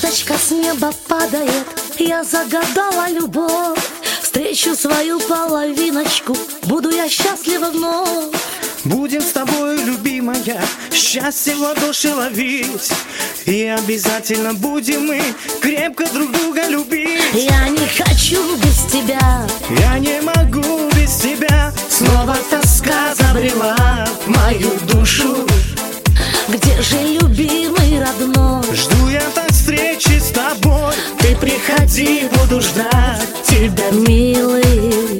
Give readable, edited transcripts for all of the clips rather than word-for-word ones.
Звездочка с неба падает, я загадала любовь. Встречу свою половиночку, буду я счастлива вновь. Будем с тобой, любимая, счастье в ладоши ловить. И обязательно будем мы крепко друг друга любить. Я не хочу без тебя, я не могу без тебя. Снова тоска забрела в мою душу. Где же любимый родной? Жду я так встречи с тобой. Ты приходи, буду ждать тебя, милый.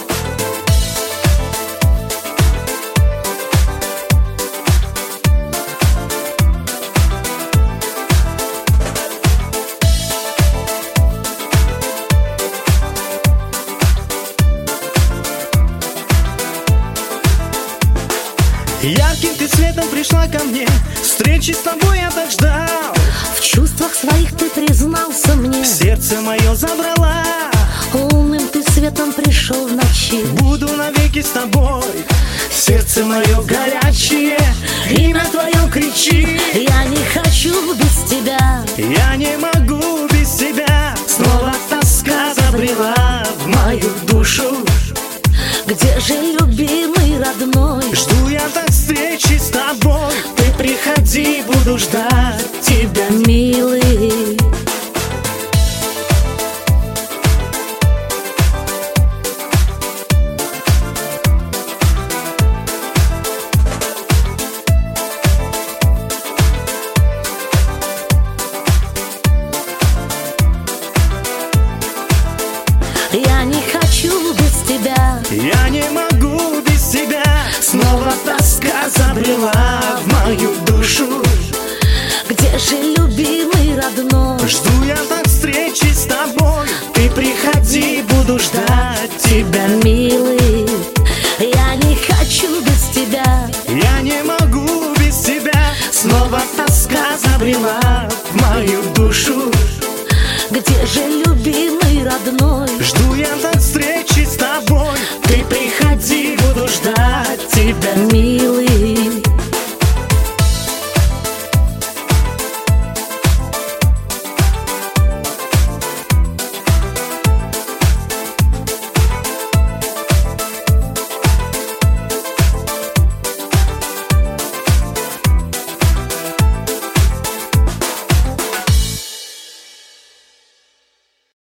Ярким ты цветом пришла ко мне, встречи с тобой я так ждал. В чувствах своих ты признался мне, сердце мое забрала. Лунным ты светом пришел в ночи, буду навеки с тобой. Сердце мое горячее, имя твое кричит. Я не хочу без тебя, я не могу без тебя. Снова тоска забрела в мою душу. Где же любимый родной? Жду я так встречи с тобой. Ты приходи, буду ждать тебя, милый. Я не хочу без тебя, я не могу без тебя. Снова тоска забрела в мою душу. Где же любимый родной? Жду я так встречи с тобой. Ты приходи, буду ждать тебя, милый. Я не хочу без тебя, я не могу без тебя. Снова тоска забрела в мою душу. Где же любимый родной?